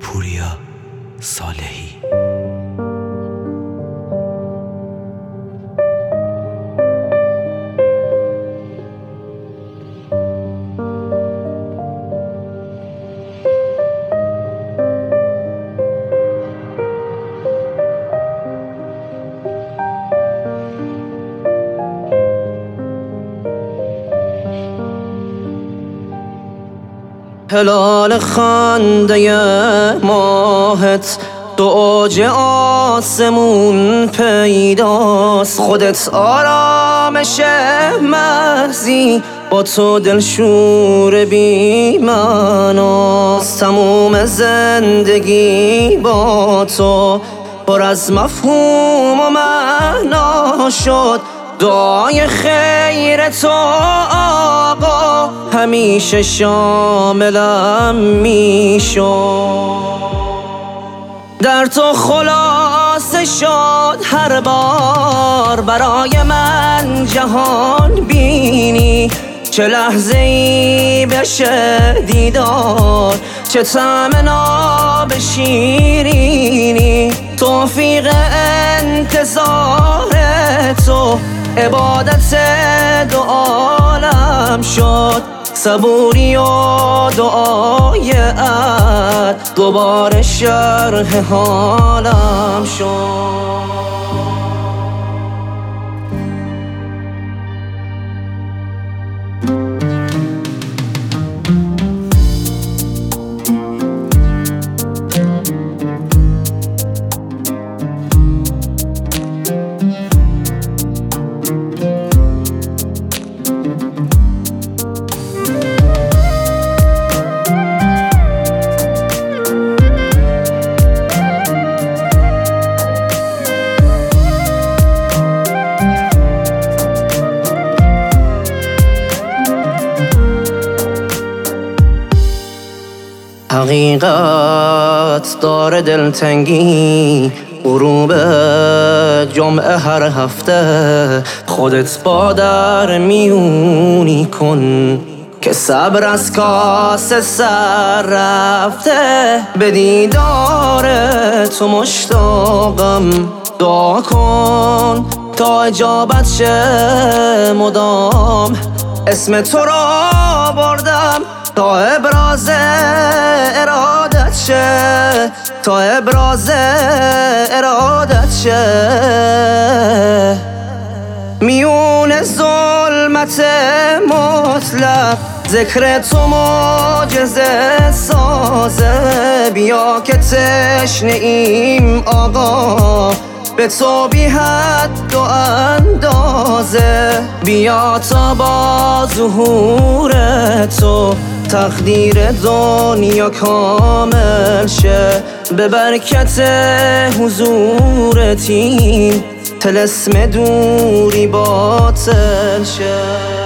پوریا صالحی. هلال خنده ماهت دو اوج آسمون پیداست، خودت آرامش محضی با تو دلشور بی معناست. تموم زندگی با تو پر از مفهوم و معنا شد، دعای خیر تو آقا همیشه شاملم میشد. در تو خلاصه شد هر بار برای من جهان بینی، چه لحظه ای بشه دیدار، چه طعم ناب شیرینی. توفیق انتظار تو عبادت دو عالم شد، صبوری و دعای عد دوباره شرح حالم شد. حقیقت داره دلتنگی، غروب جمعه هر هفته خودت با در میونی کن که صبر از کاسه سر رفته. به دیدار تو مشتاقم، دعا کن تا اجابت شه مدام. اسم تو را بردم تا ابراز ارادت شه، تا ابراز ارادت شه. میون ظلمت مطلق ذکر تو معجزه سازه. بیا که تشنه ایم آقا به تو بی حد و اندازه. بیا تا با ظهور تو تقدیر دنیا کامل شه، به برکت حضورت این طلسم دوری باطل شه.